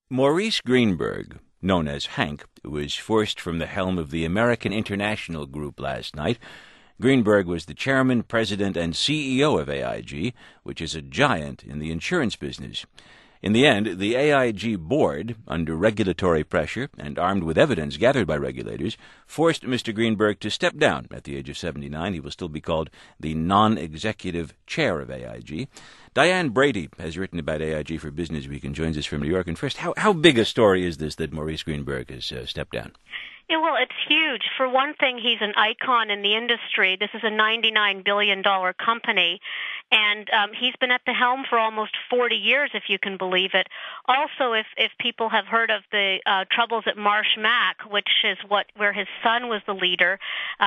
Maurice Greenberg, known as Hank, was forced from the helm of the American International Group last night. Greenberg was the chairman, president, and CEO of AIG, which is a giant in the insurance business. In the end, the AIG board, under regulatory pressure and armed with evidence gathered by regulators, forced Mr. Greenberg to step down at the age of 79. He will still be called the non-executive chair of AIG. Diane Brady has written about AIG for Business Week and joins us from New York. And first, how big a story is this that Maurice Greenberg has stepped down? Yeah, well, it's huge. For one thing, he's an icon in the industry. This is a $99 billion company, and he's been at the helm for almost 40 years, if you can believe it. Also, if people have heard of the troubles at Marsh Mac, which is where his son was the leader,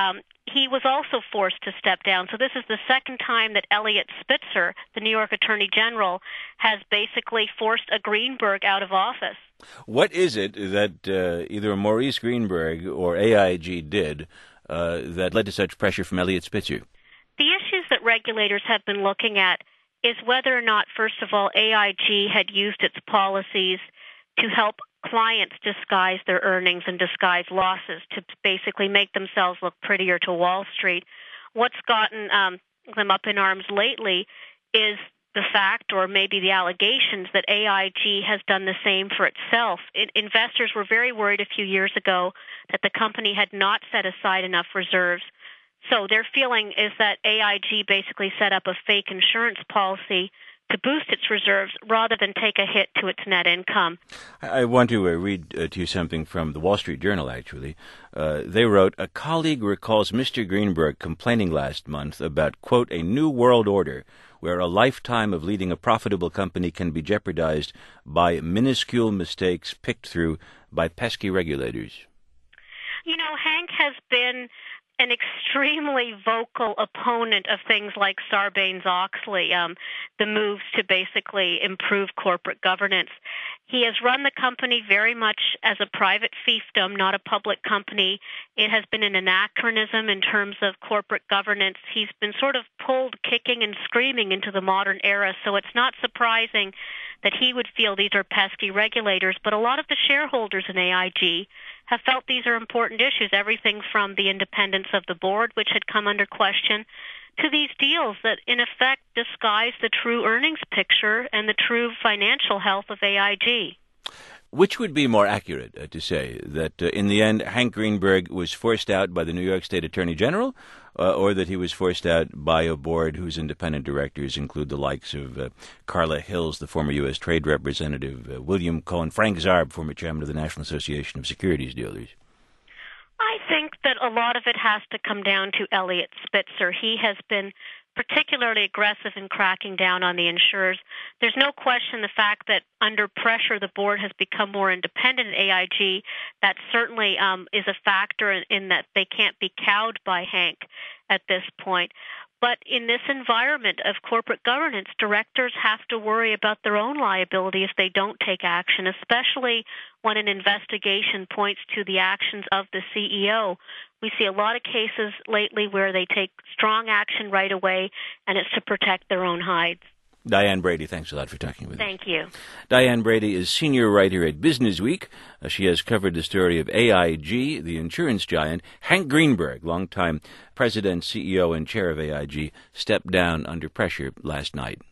he was also forced to step down. So this is the second time that Eliot Spitzer, the New York Attorney General, has basically forced a Greenberg out of office. What is it that either Maurice Greenberg or AIG did that led to such pressure from Eliot Spitzer? The issues that regulators have been looking at is whether or not, first of all, AIG had used its policies to help clients disguise their earnings and disguise losses to basically make themselves look prettier to Wall Street. What's gotten them up in arms lately is the fact, or maybe the allegations, that AIG has done the same for itself. Investors were very worried a few years ago that the company had not set aside enough reserves. So their feeling is that AIG basically set up a fake insurance policy to boost its reserves rather than take a hit to its net income. I want to read to you something from the Wall Street Journal, actually. They wrote, a colleague recalls Mr. Greenberg complaining last month about, quote, a new world order where a lifetime of leading a profitable company can be jeopardized by minuscule mistakes picked through by pesky regulators. You know, Hank has been an extremely vocal opponent of things like Sarbanes-Oxley, the moves to basically improve corporate governance. He has run the company very much as a private fiefdom, not a public company. It has been an anachronism in terms of corporate governance. He's been sort of pulled kicking and screaming into the modern era, so it's not surprising that he would feel these are pesky regulators. But a lot of the shareholders in AIG have felt these are important issues, everything from the independence of the board, which had come under question, to these deals that in effect disguise the true earnings picture and the true financial health of AIG. Which would be more accurate to say, that in the end Hank Greenberg was forced out by the New York State Attorney General, or that he was forced out by a board whose independent directors include the likes of Carla Hills, the former U.S. Trade Representative, William Cohen, Frank Zarb, former chairman of the National Association of Securities Dealers? I think that a lot of it has to come down to Eliot Spitzer. He has been particularly aggressive in cracking down on the insurers. There's no question the fact that under pressure the board has become more independent at AIG. That certainly is a factor in that they can't be cowed by Hank at this point. But in this environment of corporate governance, directors have to worry about their own liability if they don't take action, especially when an investigation points to the actions of the CEO. We see a lot of cases lately where they take strong action right away, and it's to protect their own hides. Diane Brady, thanks a lot for talking with us. Thank you. Diane Brady is senior writer at Business Week. She has covered the story of AIG, the insurance giant. Hank Greenberg, longtime president, CEO, and chair of AIG, stepped down under pressure last night.